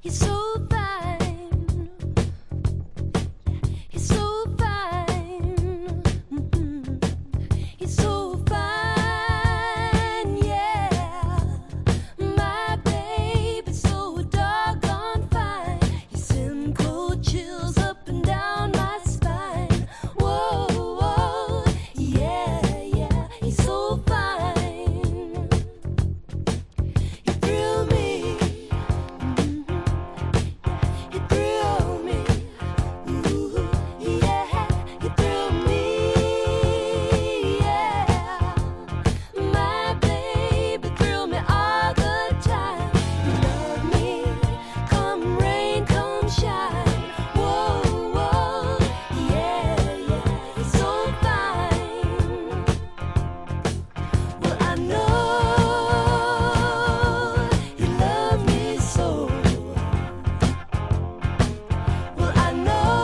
He's so fine. He's so fine. He's so fine, yeah. My baby's so doggone fine. He sends cold chills up and down my spine. Whoa, whoa, yeah, yeah. He's so fine. You thrill me. You thrill me. Ooh, yeah. You thrill me, yeah. My baby thrill me all the time. You love me, come rain, come shine. Whoa, whoa, yeah, yeah. It's so fine. Well, I know you love me so. Well, I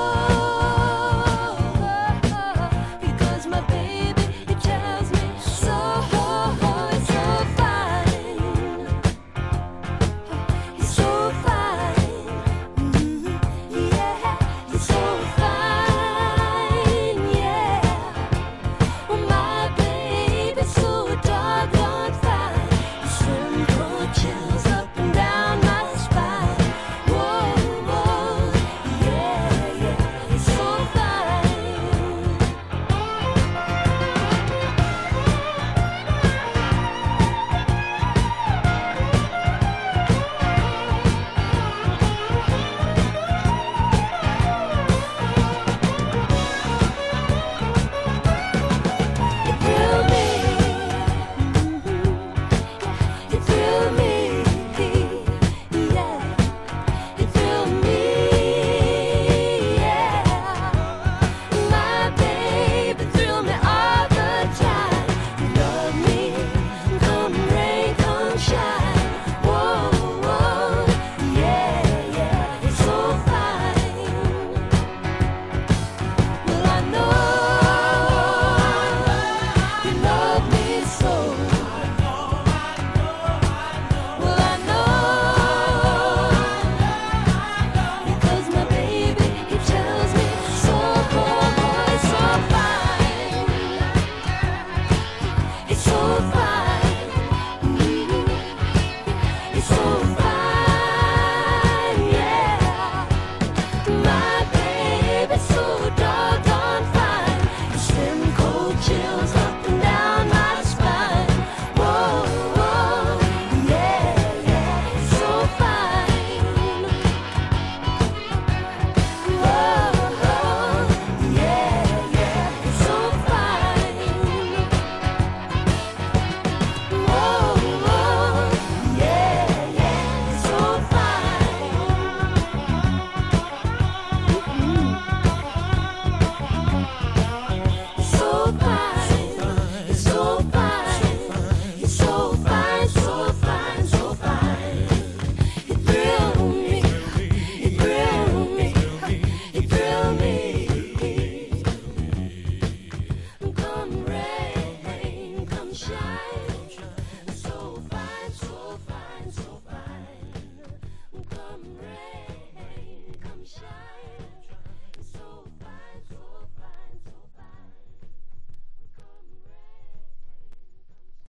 know because my baby, he tells me so. It's so fine. He's so fine. Yeah, he's so fine. Yeah. Oh, my baby's so doggone fine. You send cold chills up and down my spine. Whoa, whoa, yeah, yeah, he's so fine. You thrill me. You thrill me, yeah. You thrill me, yeah. My baby thrill me all the time. You love me, come rain, come shine. Whoa, whoa, yeah, yeah. It's so fine. Well, I know you love me so. Well, I know because my baby, he tells me so. It's so fine. It's so fine. It's so